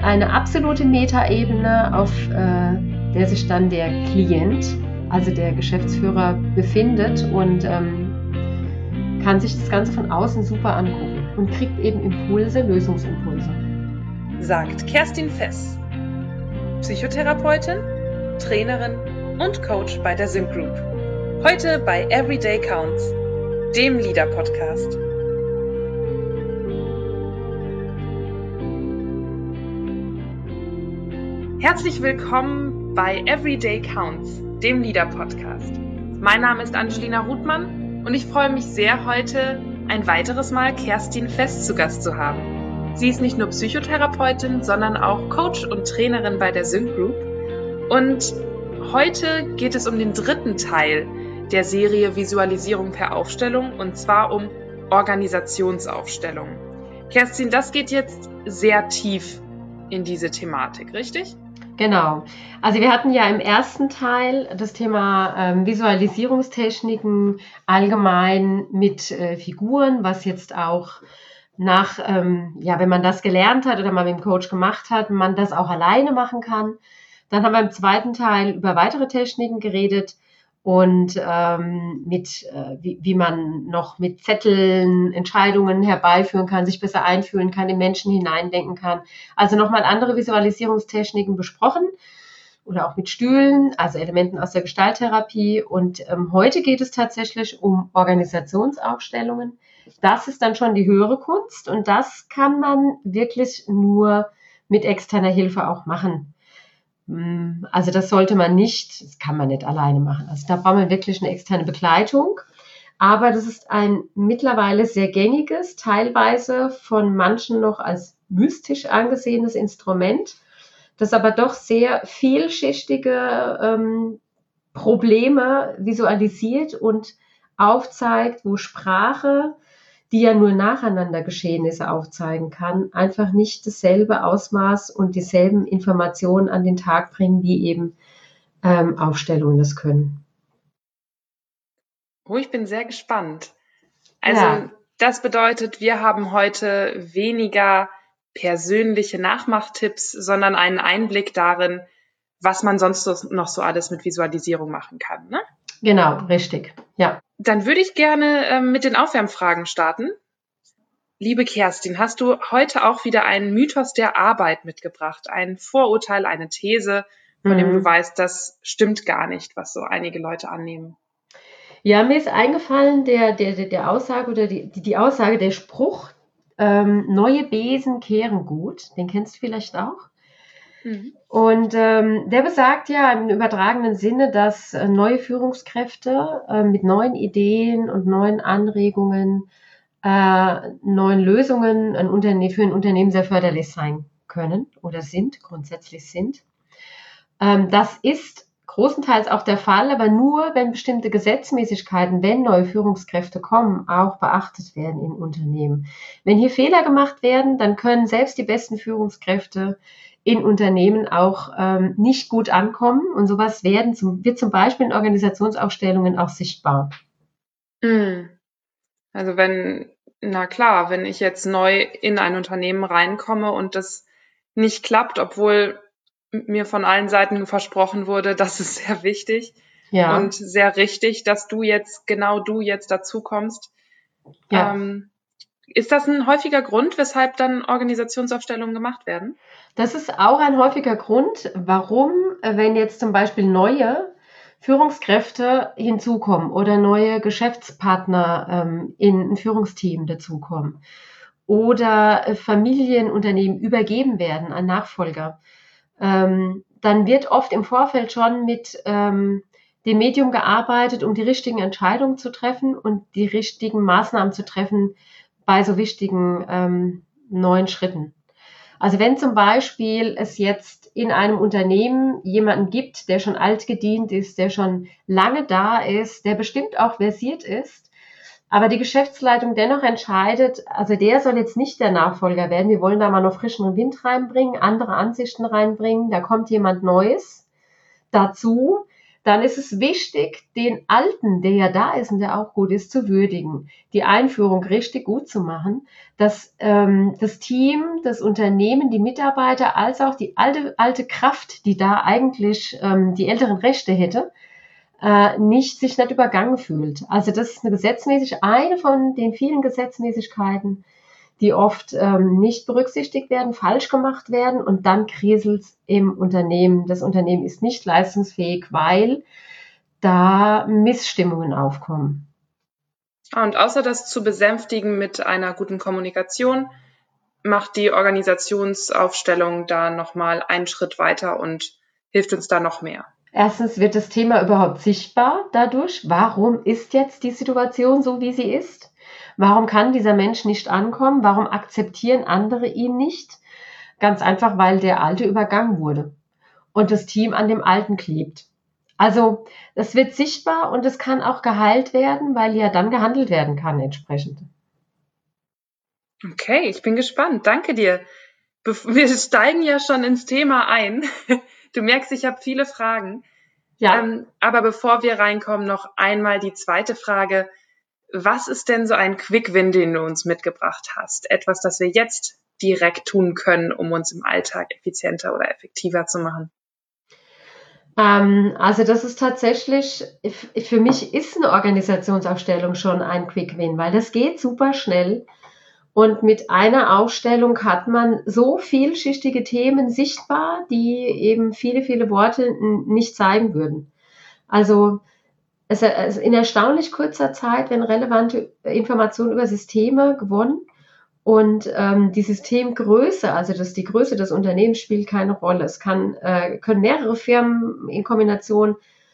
eine absolute Metaebene, auf der sich dann der Klient, also der Geschäftsführer, befindet und kann sich das Ganze von außen super angucken und kriegt eben Impulse, Lösungsimpulse. Sagt Kerstin Fess, Psychotherapeutin, Trainerin und Coach bei der Sync Group. Heute bei Everyday Counts, dem Leader-Podcast. Herzlich willkommen bei Everyday Counts, dem Leader-Podcast. Mein Name ist Angelina Ruthmann und ich freue mich sehr, heute ein weiteres Mal Kerstin Fess zu Gast zu haben. Sie ist nicht nur Psychotherapeutin, sondern auch Coach und Trainerin bei der Sync Group. Und heute geht es um den dritten Teil der Serie Visualisierung per Aufstellung, und zwar um Organisationsaufstellung. Kerstin, das geht jetzt sehr tief in diese Thematik, richtig? Genau. Also wir hatten ja im ersten Teil das Thema Visualisierungstechniken allgemein mit Figuren, was jetzt auch nach, wenn man das gelernt hat oder mal mit dem Coach gemacht hat, man das auch alleine machen kann. Dann haben wir im zweiten Teil über weitere Techniken geredet und wie man noch mit Zetteln Entscheidungen herbeiführen kann, sich besser einfühlen kann, in Menschen hineindenken kann. Also nochmal andere Visualisierungstechniken besprochen oder auch mit Stühlen, also Elementen aus der Gestalttherapie. Und heute geht es tatsächlich um Organisationsaufstellungen. Das ist dann schon die höhere Kunst und das kann man wirklich nur mit externer Hilfe auch machen. Also das kann man nicht alleine machen. Also da braucht man wirklich eine externe Begleitung. Aber das ist ein mittlerweile sehr gängiges, teilweise von manchen noch als mystisch angesehenes Instrument, das aber doch sehr vielschichtige Probleme visualisiert und aufzeigt, wo Sprache, die ja nur nacheinander Geschehnisse aufzeigen kann, einfach nicht dasselbe Ausmaß und dieselben Informationen an den Tag bringen, wie eben Aufstellungen das können. Oh, ich bin sehr gespannt. Also Das bedeutet, wir haben heute weniger persönliche Nachmachtipps, sondern einen Einblick darin, was man sonst noch so alles mit Visualisierung machen kann, ne? Genau, richtig, ja. Dann würde ich gerne mit den Aufwärmfragen starten. Liebe Kerstin, hast du heute auch wieder einen Mythos der Arbeit mitgebracht, ein Vorurteil, eine These, von dem du weißt, das stimmt gar nicht, was so einige Leute annehmen? Ja, mir ist eingefallen, der Aussage oder die Aussage, der Spruch, neue Besen kehren gut, den kennst du vielleicht auch. Und der besagt ja im übertragenen Sinne, dass neue Führungskräfte mit neuen Ideen und neuen Anregungen, neuen Lösungen für ein Unternehmen sehr förderlich sein können oder grundsätzlich sind. Das ist großenteils auch der Fall, aber nur, wenn bestimmte Gesetzmäßigkeiten, wenn neue Führungskräfte kommen, auch beachtet werden in Unternehmen. Wenn hier Fehler gemacht werden, dann können selbst die besten Führungskräfte in Unternehmen auch nicht gut ankommen und sowas wird zum Beispiel in Organisationsaufstellungen auch sichtbar. Also wenn ich jetzt neu in ein Unternehmen reinkomme und das nicht klappt, obwohl mir von allen Seiten versprochen wurde, das ist sehr wichtig und sehr richtig, dass du jetzt dazu kommst. Ja. Ist das ein häufiger Grund, weshalb dann Organisationsaufstellungen gemacht werden? Das ist auch ein häufiger Grund, warum, wenn jetzt zum Beispiel neue Führungskräfte hinzukommen oder neue Geschäftspartner in ein Führungsteam dazukommen oder Familienunternehmen übergeben werden an Nachfolger, dann wird oft im Vorfeld schon mit dem Medium gearbeitet, um die richtigen Entscheidungen zu treffen und die richtigen Maßnahmen zu treffen bei so wichtigen neuen Schritten. Also wenn zum Beispiel es jetzt in einem Unternehmen jemanden gibt, der schon altgedient ist, der schon lange da ist, der bestimmt auch versiert ist, aber die Geschäftsleitung dennoch entscheidet, also der soll jetzt nicht der Nachfolger werden, wir wollen da mal noch frischen Wind reinbringen, andere Ansichten reinbringen, da kommt jemand Neues dazu, dann ist es wichtig, den Alten, der ja da ist und der auch gut ist, zu würdigen, die Einführung richtig gut zu machen, dass das Team, das Unternehmen, die Mitarbeiter, als auch die alte Kraft, die da eigentlich die älteren Rechte hätte, sich nicht übergangen fühlt. Also das ist eine von den vielen Gesetzmäßigkeiten, die oft nicht berücksichtigt werden, falsch gemacht werden und dann kriselt es im Unternehmen. Das Unternehmen ist nicht leistungsfähig, weil da Missstimmungen aufkommen. Und außer das zu besänftigen mit einer guten Kommunikation, macht die Organisationsaufstellung da nochmal einen Schritt weiter und hilft uns da noch mehr. Erstens wird das Thema überhaupt sichtbar dadurch. Warum ist jetzt die Situation so, wie sie ist? Warum kann dieser Mensch nicht ankommen? Warum akzeptieren andere ihn nicht? Ganz einfach, weil der Alte übergangen wurde und das Team an dem Alten klebt. Also das wird sichtbar und es kann auch geheilt werden, weil ja dann gehandelt werden kann entsprechend. Okay, ich bin gespannt. Danke dir. Wir steigen ja schon ins Thema ein. Du merkst, ich habe viele Fragen. Ja. Aber bevor wir reinkommen, noch einmal die zweite Frage. Was ist denn so ein Quick-Win, den du uns mitgebracht hast? Etwas, das wir jetzt direkt tun können, um uns im Alltag effizienter oder effektiver zu machen? Also das ist tatsächlich, für mich ist eine Organisationsaufstellung schon ein Quick-Win, weil das geht super schnell. Und mit einer Aufstellung hat man so vielschichtige Themen sichtbar, die eben viele Worte nicht zeigen würden. Also in erstaunlich kurzer Zeit werden relevante Informationen über Systeme gewonnen und die Systemgröße, also die Größe des Unternehmens spielt keine Rolle. Es können mehrere Firmen in Kombination,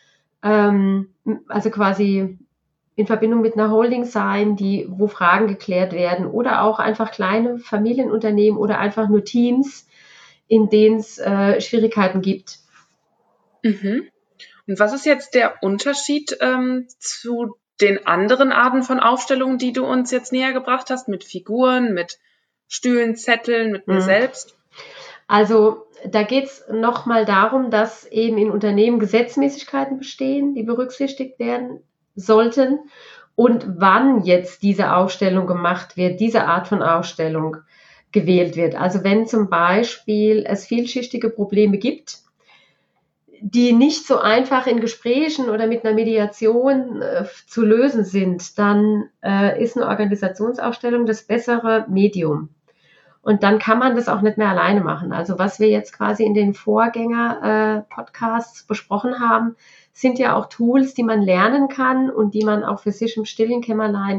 also quasi in Verbindung mit einer Holding sein, wo Fragen geklärt werden oder auch einfach kleine Familienunternehmen oder einfach nur Teams, in denen es Schwierigkeiten gibt. Mhm. Und was ist jetzt der Unterschied zu den anderen Arten von Aufstellungen, die du uns jetzt näher gebracht hast, mit Figuren, mit Stühlen, Zetteln, mit mir selbst? Also da geht es nochmal darum, dass eben in Unternehmen Gesetzmäßigkeiten bestehen, die berücksichtigt werden sollten und wann jetzt diese Aufstellung gemacht wird, diese Art von Aufstellung gewählt wird. Also wenn zum Beispiel es vielschichtige Probleme gibt, die nicht so einfach in Gesprächen oder mit einer Mediation zu lösen sind, dann ist eine Organisationsaufstellung das bessere Medium. Und dann kann man das auch nicht mehr alleine machen. Also was wir jetzt quasi in den Vorgänger-Podcasts besprochen haben, sind ja auch Tools, die man lernen kann und die man auch für sich im stillen Kämmerlein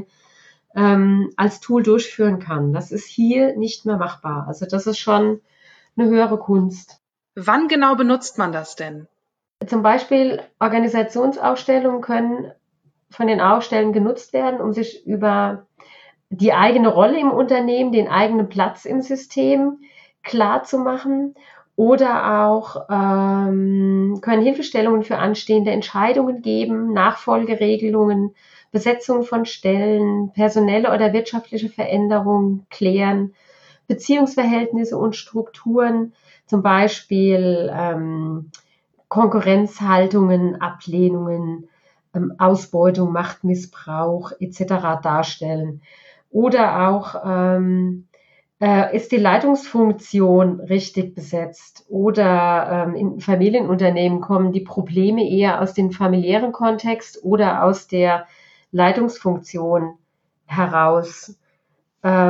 als Tool durchführen kann. Das ist hier nicht mehr machbar. Also das ist schon eine höhere Kunst. Wann genau benutzt man das denn? Zum Beispiel Organisationsaufstellungen können von den Aufstellern genutzt werden, um sich über die eigene Rolle im Unternehmen, den eigenen Platz im System klar zu machen oder auch können Hilfestellungen für anstehende Entscheidungen geben, Nachfolgeregelungen, Besetzung von Stellen, personelle oder wirtschaftliche Veränderungen klären, Beziehungsverhältnisse und Strukturen, zum Beispiel Konkurrenzhaltungen, Ablehnungen, Ausbeutung, Machtmissbrauch etc. darstellen. Oder auch ist die Leitungsfunktion richtig besetzt oder in Familienunternehmen kommen die Probleme eher aus dem familiären Kontext oder aus der Leitungsfunktion heraus. Ja,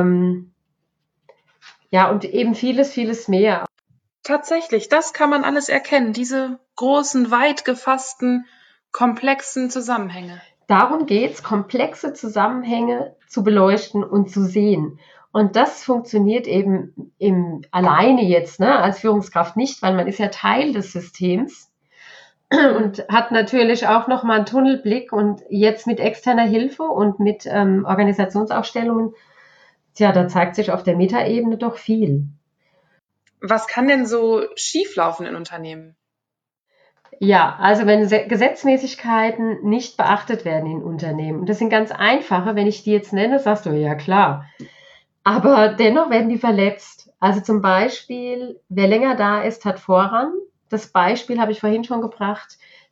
und eben vieles mehr. Tatsächlich, das kann man alles erkennen, diese großen, weit gefassten, komplexen Zusammenhänge. Darum geht's, komplexe Zusammenhänge zu beleuchten und zu sehen. Und das funktioniert eben alleine jetzt, ne, als Führungskraft nicht, weil man ist ja Teil des Systems und hat natürlich auch nochmal einen Tunnelblick und jetzt mit externer Hilfe und mit Organisationsaufstellungen, da zeigt sich auf der Metaebene doch viel. Was kann denn so schieflaufen in Unternehmen? Ja, also wenn Gesetzmäßigkeiten nicht beachtet werden in Unternehmen, und das sind ganz einfache, wenn ich die jetzt nenne, sagst du, ja klar, aber dennoch werden die verletzt. Also zum Beispiel, wer länger da ist, hat Vorrang. Das Beispiel habe ich vorhin schon gebracht.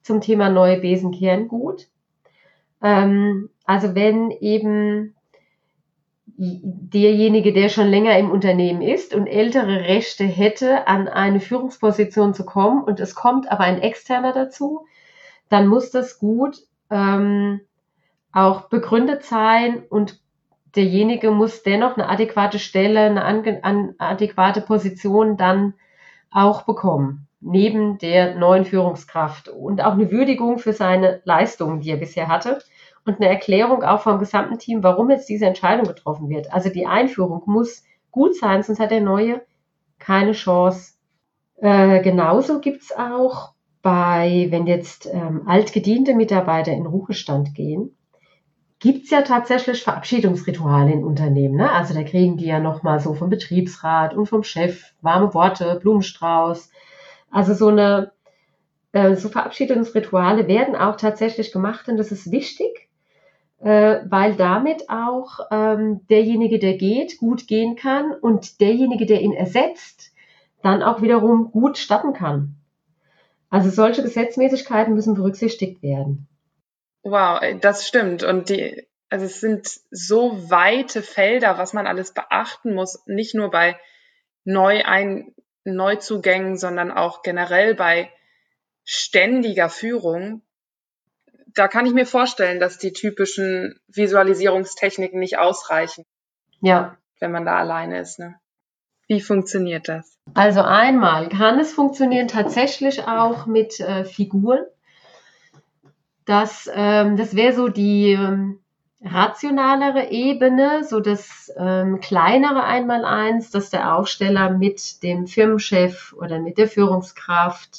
zum Thema neue Besenkerngut. Also wenn eben derjenige, der schon länger im Unternehmen ist und ältere Rechte hätte, an eine Führungsposition zu kommen und es kommt aber ein Externer dazu, dann muss das Gut auch begründet sein und derjenige muss dennoch eine adäquate Stelle, eine adäquate Position dann auch bekommen, neben der neuen Führungskraft und auch eine Würdigung für seine Leistungen, die er bisher hatte und eine Erklärung auch vom gesamten Team, warum jetzt diese Entscheidung getroffen wird. Also die Einführung muss gut sein, sonst hat der Neue keine Chance. Genauso gibt es auch wenn jetzt altgediente Mitarbeiter in Ruhestand gehen, gibt es ja tatsächlich Verabschiedungsrituale in Unternehmen. Ne? Also da kriegen die ja nochmal so vom Betriebsrat und vom Chef warme Worte, Blumenstrauß. Also so Verabschiedungsrituale werden auch tatsächlich gemacht und das ist wichtig, weil damit auch derjenige, der geht, gut gehen kann und derjenige, der ihn ersetzt, dann auch wiederum gut starten kann. Also solche Gesetzmäßigkeiten müssen berücksichtigt werden. Wow, das stimmt. Und also es sind so weite Felder, was man alles beachten muss, nicht nur bei Neuzugängen, sondern auch generell bei ständiger Führung. Da kann ich mir vorstellen, dass die typischen Visualisierungstechniken nicht ausreichen, Ja. wenn man da alleine ist. Ne? Wie funktioniert das? Also einmal kann es funktionieren tatsächlich auch mit Figuren. Das wäre so die rationalere Ebene, so das kleinere Einmaleins, dass der Aufsteller mit dem Firmenchef oder mit der Führungskraft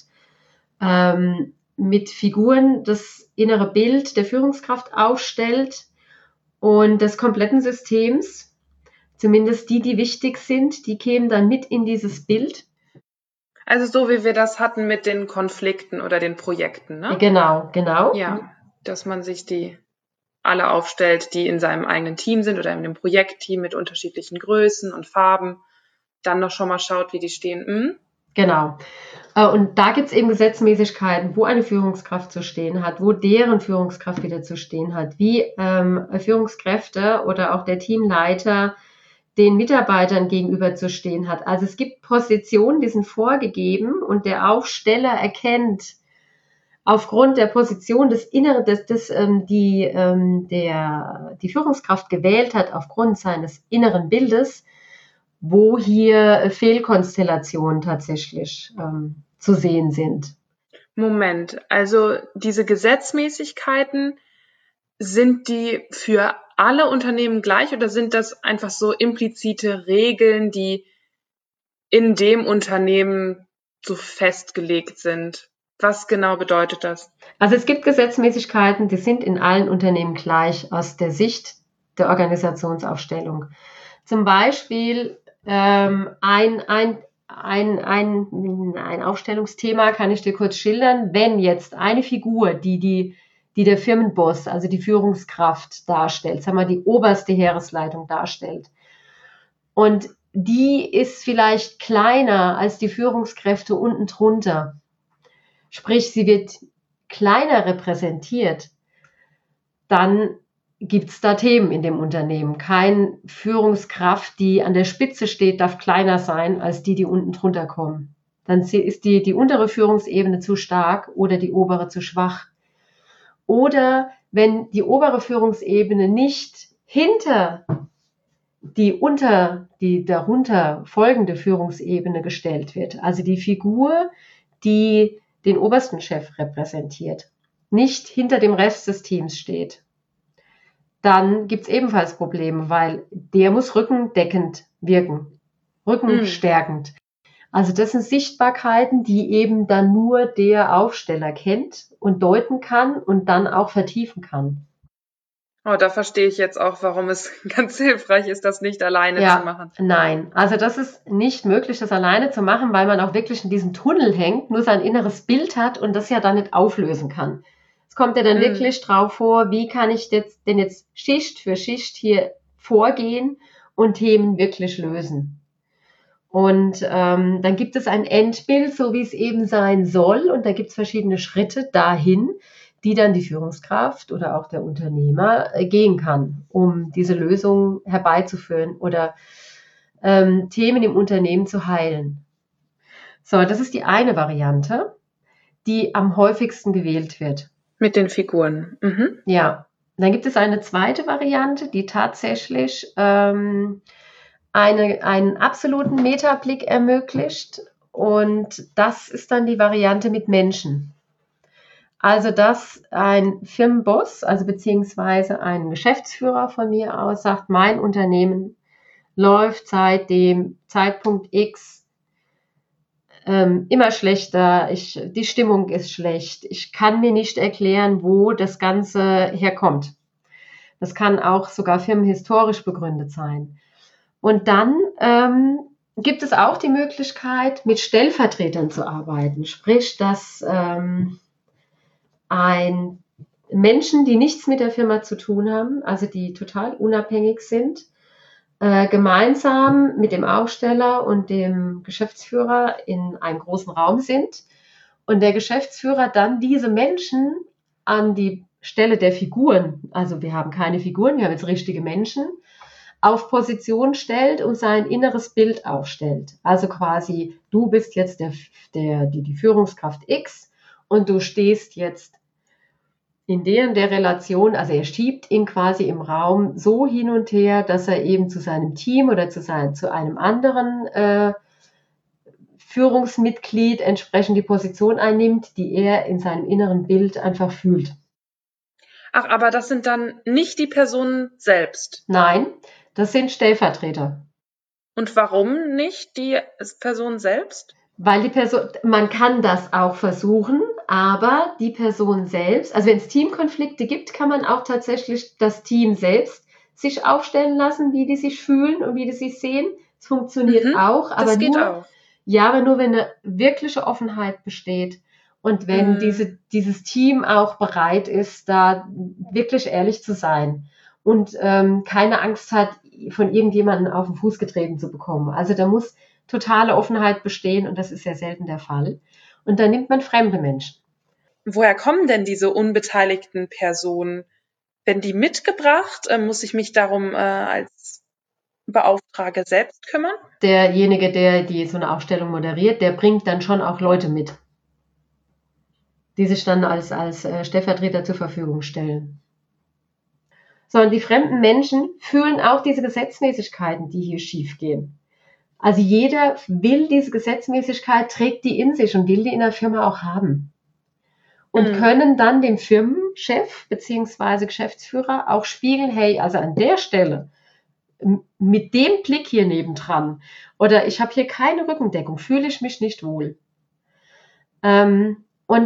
mit Figuren das innere Bild der Führungskraft aufstellt und des kompletten Systems, zumindest die wichtig sind, die kämen dann mit in dieses Bild. Also so wie wir das hatten mit den Konflikten oder den Projekten, ne? Genau. Ja, dass man sich die alle aufstellt, die in seinem eigenen Team sind oder in dem Projektteam mit unterschiedlichen Größen und Farben, dann noch schon mal schaut, wie die stehen. Genau. Und da gibt es eben Gesetzmäßigkeiten, wo eine Führungskraft zu stehen hat, wo deren Führungskraft wieder zu stehen hat, wie Führungskräfte oder auch der Teamleiter den Mitarbeitern gegenüber zu stehen hat. Also es gibt Positionen, die sind vorgegeben und der Aufsteller erkennt aufgrund der Position die Führungskraft gewählt hat, aufgrund seines inneren Bildes, wo hier Fehlkonstellationen tatsächlich zu sehen sind. Moment, also diese Gesetzmäßigkeiten, sind die für alle Unternehmen gleich oder sind das einfach so implizite Regeln, die in dem Unternehmen so festgelegt sind? Was genau bedeutet das? Also es gibt Gesetzmäßigkeiten, die sind in allen Unternehmen gleich aus der Sicht der Organisationsaufstellung. Zum Beispiel ein Aufstellungsthema kann ich dir kurz schildern. Wenn jetzt eine Figur, die der Firmenboss, also die Führungskraft darstellt, sagen wir die oberste Heeresleitung darstellt, und die ist vielleicht kleiner als die Führungskräfte unten drunter, sprich sie wird kleiner repräsentiert, dann gibt es da Themen in dem Unternehmen. Keine Führungskraft, die an der Spitze steht, darf kleiner sein als die unten drunter kommen. Dann ist die untere Führungsebene zu stark oder die obere zu schwach. Oder wenn die obere Führungsebene nicht hinter die darunter folgende Führungsebene gestellt wird, also die Figur, die den obersten Chef repräsentiert, nicht hinter dem Rest des Teams steht, dann gibt es ebenfalls Probleme, weil der muss rückendeckend wirken, rückenstärkend. Also das sind Sichtbarkeiten, die eben dann nur der Aufsteller kennt und deuten kann und dann auch vertiefen kann. Oh, da verstehe ich jetzt auch, warum es ganz hilfreich ist, das nicht alleine zu machen. Nein, also das ist nicht möglich, das alleine zu machen, weil man auch wirklich in diesem Tunnel hängt, nur sein inneres Bild hat und das ja dann nicht auflösen kann. Es kommt ja dann wirklich drauf vor, wie kann ich denn jetzt Schicht für Schicht hier vorgehen und Themen wirklich lösen. Und dann gibt es ein Endbild, so wie es eben sein soll. Und da gibt es verschiedene Schritte dahin, die dann die Führungskraft oder auch der Unternehmer gehen kann, um diese Lösung herbeizuführen oder Themen im Unternehmen zu heilen. So, das ist die eine Variante, die am häufigsten gewählt wird. Mit den Figuren. Mhm. Ja, dann gibt es eine zweite Variante, die tatsächlich einen absoluten Metablick ermöglicht. Und das ist dann die Variante mit Menschen. Also, dass ein Firmenboss, also beziehungsweise ein Geschäftsführer von mir aus sagt, mein Unternehmen läuft seit dem Zeitpunkt X immer schlechter, die Stimmung ist schlecht, ich kann mir nicht erklären, wo das Ganze herkommt. Das kann auch sogar firmenhistorisch begründet sein. Und dann gibt es auch die Möglichkeit, mit Stellvertretern zu arbeiten, sprich, dass Menschen, die nichts mit der Firma zu tun haben, also die total unabhängig sind, gemeinsam mit dem Aufsteller und dem Geschäftsführer in einem großen Raum sind und der Geschäftsführer dann diese Menschen an die Stelle der Figuren, also wir haben keine Figuren, wir haben jetzt richtige Menschen, auf Position stellt und sein inneres Bild aufstellt. Also quasi, du bist jetzt die Führungskraft X und du stehst jetzt in der Relation, also er schiebt ihn quasi im Raum so hin und her, dass er eben zu seinem Team oder zu einem anderen Führungsmitglied entsprechend die Position einnimmt, die er in seinem inneren Bild einfach fühlt. Ach, aber das sind dann nicht die Personen selbst? Nein, das sind Stellvertreter. Und warum nicht die Person selbst? Weil man kann das auch versuchen, aber die Person selbst, also wenn es Teamkonflikte gibt, kann man auch tatsächlich das Team selbst sich aufstellen lassen, wie die sich fühlen und wie die sich sehen. Es funktioniert auch, aber das geht auch. Ja, aber nur wenn eine wirkliche Offenheit besteht und wenn dieses Team auch bereit ist, da wirklich ehrlich zu sein und keine Angst hat, von irgendjemandem auf den Fuß getreten zu bekommen. Also da muss totale Offenheit bestehen und das ist sehr selten der Fall. Und dann nimmt man fremde Menschen. Woher kommen denn diese unbeteiligten Personen? Werden die mitgebracht? Muss ich mich darum als Beauftragter selbst kümmern? Derjenige, der so eine Aufstellung moderiert, der bringt dann schon auch Leute mit, die sich dann als Stellvertreter zur Verfügung stellen. So, und die fremden Menschen fühlen auch diese Gesetzmäßigkeiten, die hier schiefgehen. Also jeder will diese Gesetzmäßigkeit, trägt die in sich und will die in der Firma auch haben. Und können dann dem Firmenchef bzw. Geschäftsführer auch spiegeln, hey, also an der Stelle, mit dem Blick hier nebendran oder ich habe hier keine Rückendeckung, fühle ich mich nicht wohl. Fremde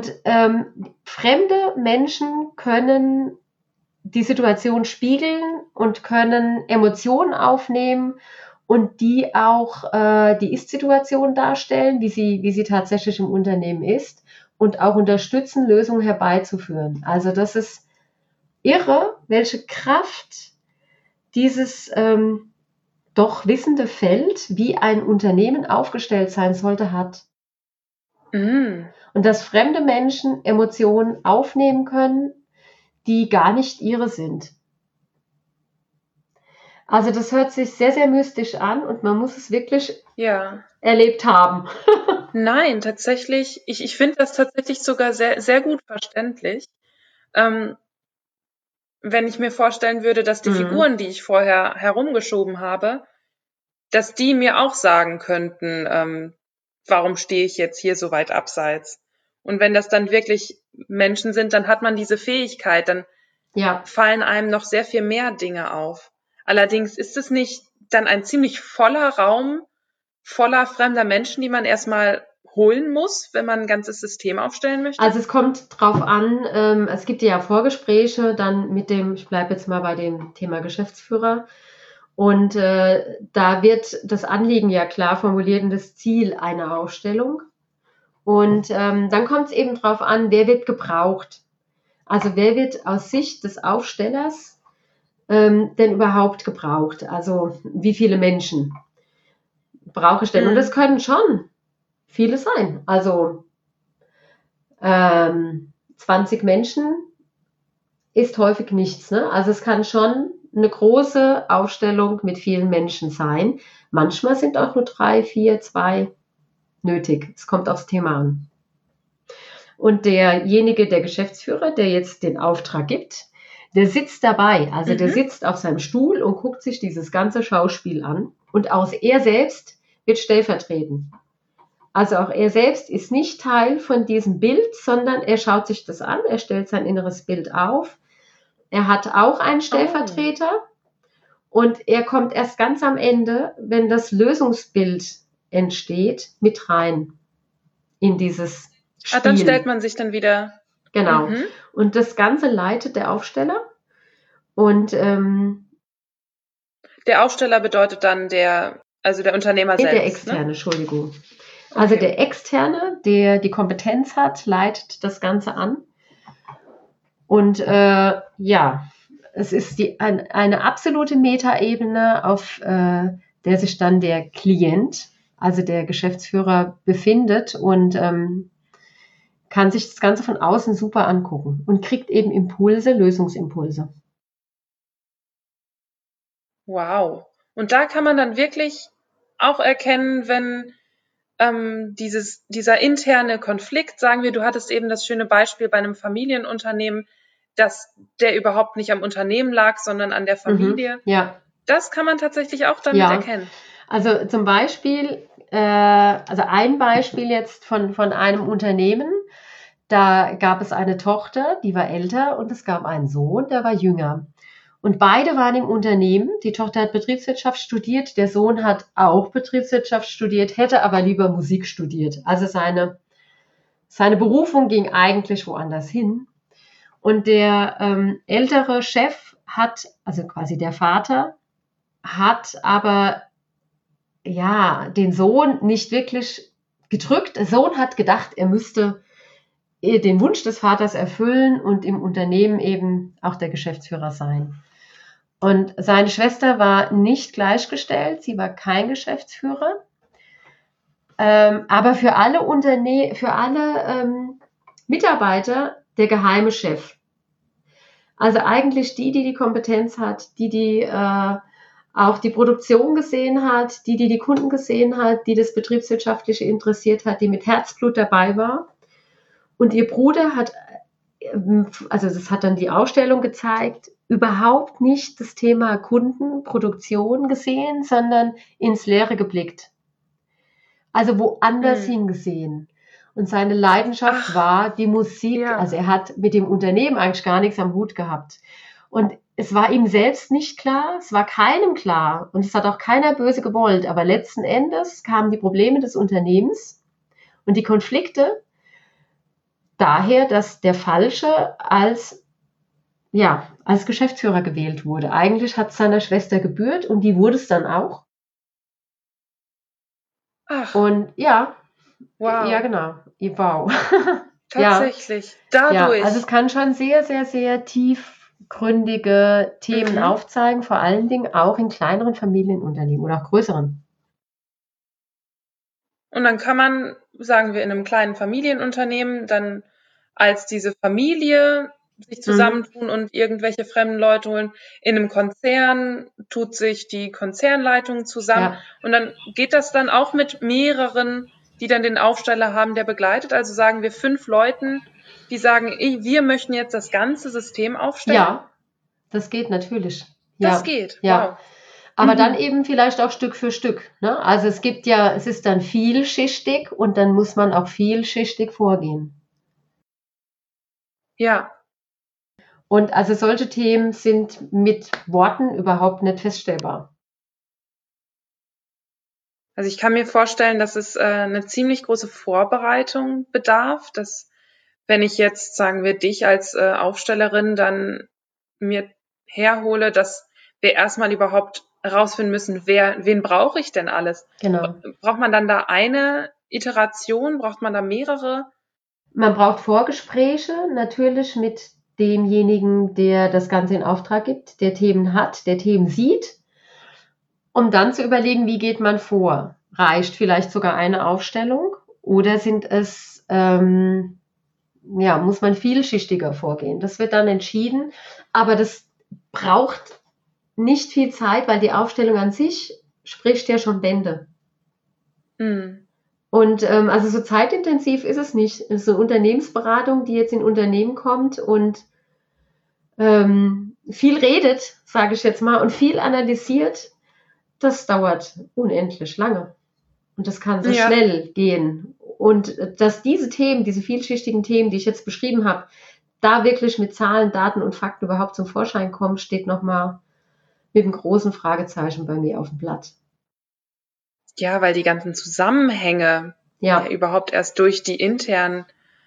Menschen können die Situation spiegeln und können Emotionen aufnehmen und die auch die Ist-Situation darstellen, wie sie tatsächlich im Unternehmen ist und auch unterstützen, Lösungen herbeizuführen. Also das ist irre, welche Kraft dieses doch wissende Feld, wie ein Unternehmen aufgestellt sein sollte, hat. Und dass fremde Menschen Emotionen aufnehmen können, die gar nicht ihre sind. Also das hört sich sehr, sehr mystisch an und man muss es wirklich erlebt haben. Nein, tatsächlich, ich finde das tatsächlich sogar sehr, sehr gut verständlich. Wenn ich mir vorstellen würde, dass die Figuren, die ich vorher herumgeschoben habe, dass die mir auch sagen könnten, warum stehe ich jetzt hier so weit abseits? Und wenn das dann wirklich Menschen sind, dann hat man diese Fähigkeit, dann fallen einem noch sehr viel mehr Dinge auf. Allerdings ist es nicht dann ein ziemlich voller Raum, voller fremder Menschen, die man erstmal holen muss, wenn man ein ganzes System aufstellen möchte? Also es kommt drauf an, es gibt ja Vorgespräche dann ich bleibe jetzt mal bei dem Thema Geschäftsführer und da wird das Anliegen ja klar formuliert und das Ziel einer Aufstellung und dann kommt es eben drauf an, wer wird gebraucht. Also wer wird aus Sicht des Aufstellers denn überhaupt gebraucht? Also wie viele Menschen? brauche ich denn? Und das können schon viele sein. Also 20 Menschen ist häufig nichts. Ne? Also es kann schon eine große Aufstellung mit vielen Menschen sein. Manchmal sind auch nur 3, 4, 2 nötig. Es kommt aufs Thema an. Und derjenige, der Geschäftsführer, der jetzt den Auftrag gibt, der sitzt dabei. Also der sitzt auf seinem Stuhl und guckt sich dieses ganze Schauspiel an. Und auch er selbst wird stellvertreten. Also auch er selbst ist nicht Teil von diesem Bild, sondern er schaut sich das an, er stellt sein inneres Bild auf. Er hat auch einen Stellvertreter und er kommt erst ganz am Ende, wenn das Lösungsbild entsteht, mit rein in dieses Spiel. Dann stellt man sich dann wieder. Genau. Und das Ganze leitet der Aufsteller. Und der Aufsteller bedeutet dann der Unternehmer selbst. Der Externe, ne? Entschuldigung. Also der Externe, der die Kompetenz hat, leitet das Ganze an. Und es ist eine absolute Metaebene, auf der sich dann der Klient, also der Geschäftsführer, befindet und kann sich das Ganze von außen super angucken und kriegt eben Impulse, Lösungsimpulse. Wow. Und da kann man dann wirklich auch erkennen, wenn dieser interne Konflikt, sagen wir, du hattest eben das schöne Beispiel bei einem Familienunternehmen, dass der überhaupt nicht am Unternehmen lag, sondern an der Familie. Ja. Das kann man tatsächlich auch damit erkennen. Also zum Beispiel, ein Beispiel jetzt von einem Unternehmen, da gab es eine Tochter, die war älter und es gab einen Sohn, der war jünger. Und beide waren im Unternehmen. Die Tochter hat Betriebswirtschaft studiert, der Sohn hat auch Betriebswirtschaft studiert, hätte aber lieber Musik studiert. Also seine Berufung ging eigentlich woanders hin. Und der ältere Chef hat, also quasi der Vater, hat aber den Sohn nicht wirklich gedrückt. Der Sohn hat gedacht, er müsste den Wunsch des Vaters erfüllen und im Unternehmen eben auch der Geschäftsführer sein. Und seine Schwester war nicht gleichgestellt, sie war kein Geschäftsführer, aber für alle Mitarbeiter der geheime Chef. Also eigentlich die Kompetenz hat, die auch die Produktion gesehen hat, die Kunden gesehen hat, die das Betriebswirtschaftliche interessiert hat, die mit Herzblut dabei war. Und ihr Bruder hat, also das hat dann die Ausstellung gezeigt, überhaupt nicht das Thema Kunden, Produktion gesehen, sondern ins Leere geblickt. Also woanders hingesehen. Und seine Leidenschaft war die Musik. Ja. Also er hat mit dem Unternehmen eigentlich gar nichts am Hut gehabt. Und es war ihm selbst nicht klar, es war keinem klar und es hat auch keiner böse gewollt. Aber letzten Endes kamen die Probleme des Unternehmens und die Konflikte daher, dass der Falsche als Geschäftsführer gewählt wurde. Eigentlich hat es seiner Schwester gebührt und die wurde es dann auch. Ach. Und ja. Wow. Ja, genau. Wow. Tatsächlich. Dadurch. Ja, also es kann schon sehr, sehr, sehr tiefgründige Themen aufzeigen, vor allen Dingen auch in kleineren Familienunternehmen oder auch größeren. Und dann kann man, sagen wir, in einem kleinen Familienunternehmen dann als diese Familie sich zusammentun und irgendwelche fremden Leute holen. In einem Konzern tut sich die Konzernleitung zusammen und dann geht das dann auch mit mehreren, die dann den Aufsteller haben, der begleitet. Also sagen wir 5 Leuten, die sagen, wir möchten jetzt das ganze System aufstellen. Ja, das geht natürlich. Das geht, wow. Aber dann eben vielleicht auch Stück für Stück. Ne? Also es ist dann vielschichtig und dann muss man auch vielschichtig vorgehen. Ja. Und also solche Themen sind mit Worten überhaupt nicht feststellbar. Also ich kann mir vorstellen, dass es eine ziemlich große Vorbereitung bedarf, dass wenn ich jetzt, sagen wir, dich als Aufstellerin dann mir herhole, dass wir erstmal überhaupt herausfinden müssen, wen brauche ich denn alles? Genau. Braucht man dann da eine Iteration? Braucht man da mehrere? Man braucht Vorgespräche, natürlich mit demjenigen, der das Ganze in Auftrag gibt, der Themen hat, der Themen sieht, um dann zu überlegen, wie geht man vor. reicht vielleicht sogar eine Aufstellung oder sind es, muss man vielschichtiger vorgehen? Das wird dann entschieden, aber das braucht nicht viel Zeit, weil die Aufstellung an sich spricht ja schon Bände. Und also so zeitintensiv ist es nicht. Es ist eine Unternehmensberatung, die jetzt in Unternehmen kommt und viel redet, sage ich jetzt mal, und viel analysiert. Das dauert unendlich lange. Und das kann so schnell gehen. Und dass diese Themen, diese vielschichtigen Themen, die ich jetzt beschrieben habe, da wirklich mit Zahlen, Daten und Fakten überhaupt zum Vorschein kommen, steht nochmal mit einem großen Fragezeichen bei mir auf dem Blatt. Ja, weil die ganzen Zusammenhänge überhaupt erst durch die internen,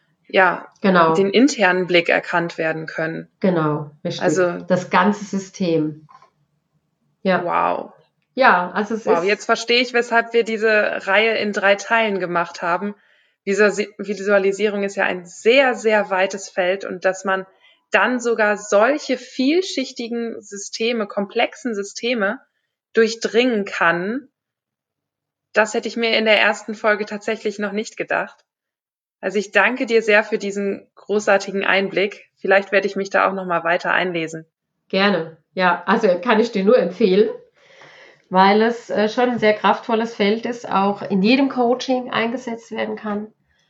den internen Blick erkannt werden können. Genau, richtig. Also das ganze System. Ja. Wow. Ja, also es ist... Jetzt verstehe ich, weshalb wir diese Reihe in 3 Teilen gemacht haben. Visualisierung ist ja ein sehr, sehr weites Feld und dass man dann sogar solche vielschichtigen Systeme, komplexen Systeme durchdringen kann, das hätte ich mir in der ersten Folge tatsächlich noch nicht gedacht. Also ich danke dir sehr für diesen großartigen Einblick. Vielleicht werde ich mich da auch noch mal weiter einlesen. Gerne. Ja, also kann ich dir nur empfehlen, weil es schon ein sehr kraftvolles Feld ist, auch in jedem Coaching eingesetzt werden kann.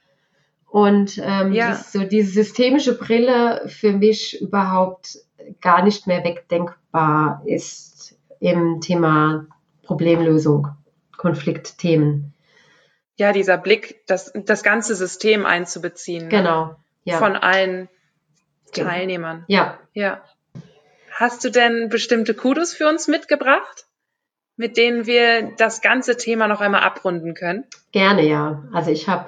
Und diese systemische Brille für mich überhaupt gar nicht mehr wegdenkbar ist im Thema Problemlösung, Konfliktthemen. Ja, dieser Blick, das ganze System einzubeziehen. Genau. Ja. Von allen Teilnehmern. Ja. Hast du denn bestimmte Kudos für uns mitgebracht, mit denen wir das ganze Thema noch einmal abrunden können? Gerne, ja. Also ich habe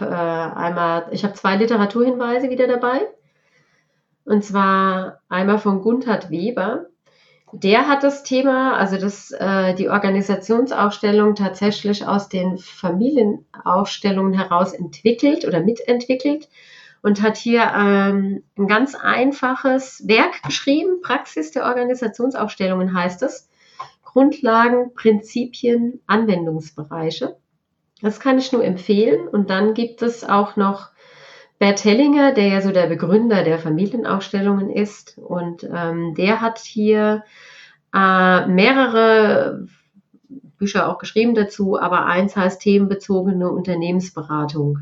2 Literaturhinweise wieder dabei. Und zwar einmal von Gunthard Weber. Der hat das Thema, also die Organisationsaufstellung tatsächlich aus den Familienaufstellungen heraus entwickelt oder mitentwickelt und hat hier ein ganz einfaches Werk geschrieben. Praxis der Organisationsaufstellungen heißt es. Grundlagen, Prinzipien, Anwendungsbereiche. Das kann ich nur empfehlen. Und dann gibt es auch noch Bert Hellinger, der ja so der Begründer der Familienaufstellungen ist. Und der hat hier mehrere Bücher auch geschrieben dazu, aber eins heißt themenbezogene Unternehmensberatung.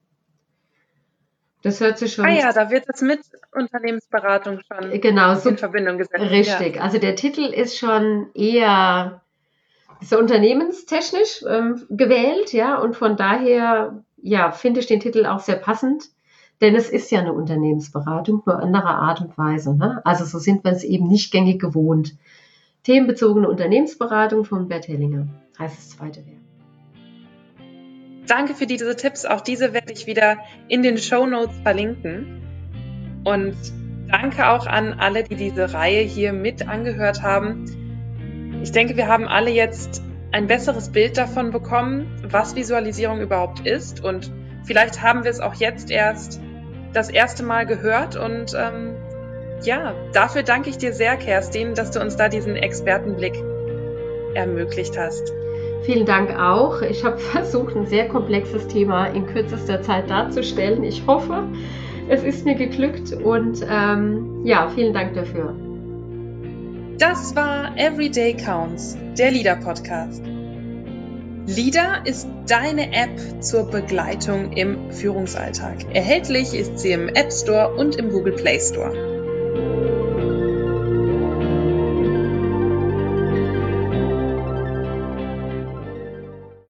Das hört sich schon... da wird das mit Unternehmensberatung schon in Verbindung gesetzt. Richtig, also der Titel ist schon eher so unternehmenstechnisch gewählt, ja, und von daher, finde ich den Titel auch sehr passend, denn es ist ja eine Unternehmensberatung, nur anderer Art und Weise, ne? Also so sind wir es eben nicht gängig gewohnt. Themenbezogene Unternehmensberatung von Bert Hellinger heißt das zweite Werk. Danke für diese Tipps. Auch diese werde ich wieder in den Shownotes verlinken. Und danke auch an alle, die diese Reihe hier mit angehört haben. Ich denke, wir haben alle jetzt ein besseres Bild davon bekommen, was Visualisierung überhaupt ist. Und vielleicht haben wir es auch jetzt erst das erste Mal gehört. Und dafür danke ich dir sehr, Kerstin, dass du uns da diesen Expertenblick ermöglicht hast. Vielen Dank auch. Ich habe versucht, ein sehr komplexes Thema in kürzester Zeit darzustellen. Ich hoffe, es ist mir geglückt und vielen Dank dafür. Das war Everyday Counts, der LEADER-Podcast. LEADER ist deine App zur Begleitung im Führungsalltag. Erhältlich ist sie im App Store und im Google Play Store.